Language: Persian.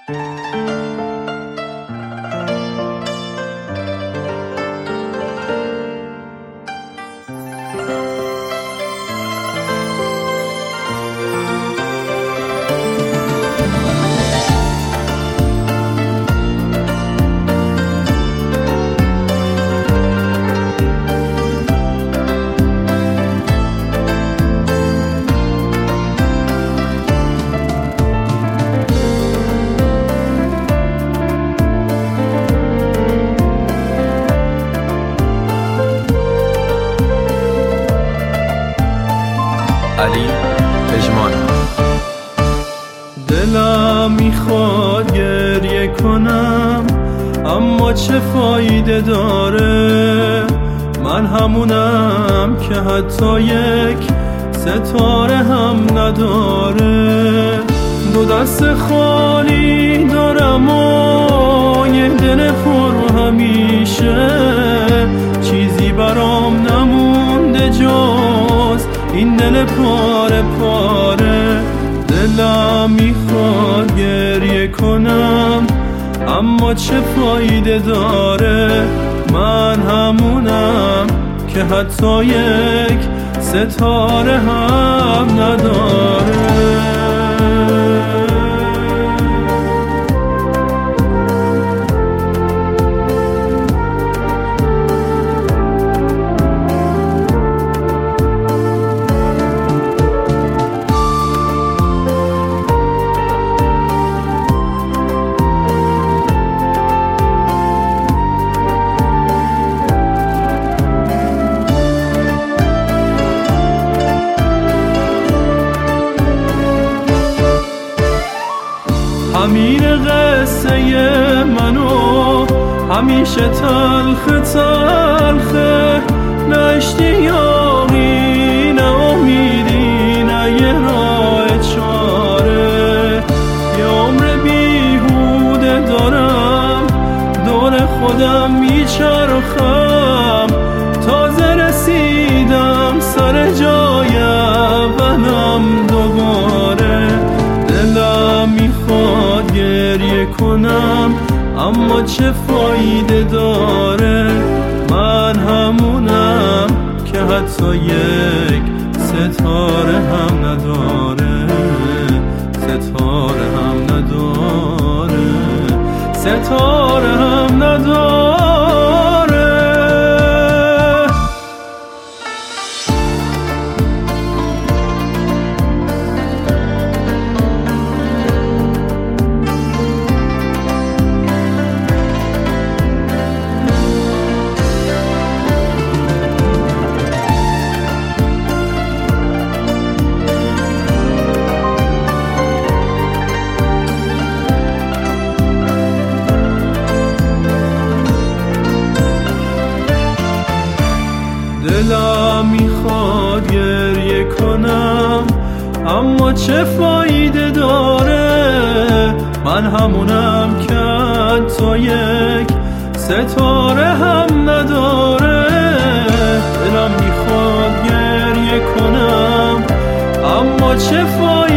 علی پژمان. دلم میخواد گریه کنم اما چه فایده داره؟ من همونم که حتی یک ستاره هم نداره. دو دست خالی دارم و یه دل پر همیشه، چیزی برام نمونده جز این دل پاره پاره. دلم میخواد گریه کنم اما چه فایده داره؟ من همونم که حتی یک ستاره هم نداره. همین قصه منو همیشه تلخ تلخه، نه اشتیاقی نه امیدی نه یه راه چاره. یه عمر بیهوده دارم دور خودم میچرخم، تازه رسیدم سر جای اولم دوباره. دلم میخواد گریه کنم اما چه فایده داره؟ من همونم که حتی یک ستاره هم نداره. ستاره هم نداره. ستاره هم نداره. دلم میخواد گریه کنم اما چه فایده داره؟ من همونم که حتی یک ستاره هم نداره. دلم میخواد گریه کنم اما چه فایده